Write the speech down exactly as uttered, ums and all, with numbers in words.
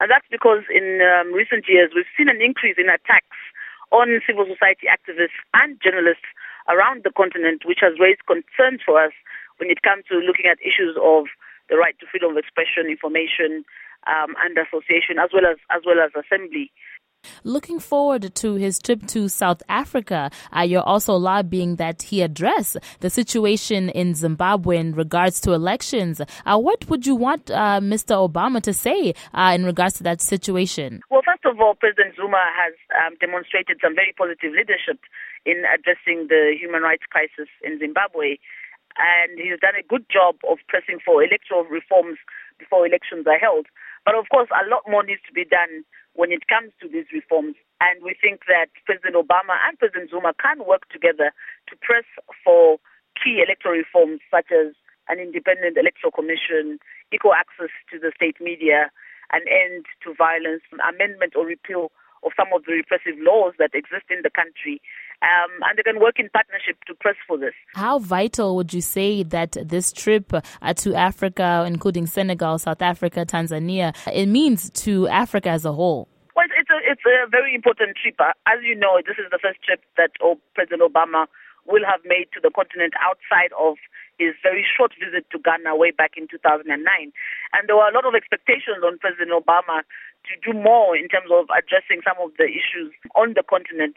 And that's because in um, recent years we've seen an increase in attacks on civil society activists and journalists around the continent, which has raised concerns for us when it comes to looking at issues of the right to freedom of expression, information, um, and association, as well as as well as assembly. Looking forward to his trip to South Africa, uh, you're also lobbying that he address the situation in Zimbabwe in regards to elections. Uh, what would you want uh, Mister Obama to say uh, in regards to that situation? Well, first of all, President Zuma has um, demonstrated some very positive leadership in addressing the human rights crisis in Zimbabwe. And he's done a good job of pressing for electoral reforms before elections are held. But of course, a lot more needs to be done when it comes to these reforms. And we think that President Obama and President Zuma can work together to press for key electoral reforms such as an independent electoral commission, equal access to the state media, an end to violence, amendment or repeal of some of the repressive laws that exist in the country. Um, and they can work in partnership to press for this. How vital would you say that this trip uh, to Africa, including Senegal, South Africa, Tanzania, it means to Africa as a whole? Well, it's a, it's a very important trip. As you know, this is the first trip that oh, President Obama will have made to the continent outside of his very short visit to Ghana way back in two thousand nine. And there were a lot of expectations on President Obama to do more in terms of addressing some of the issues on the continent.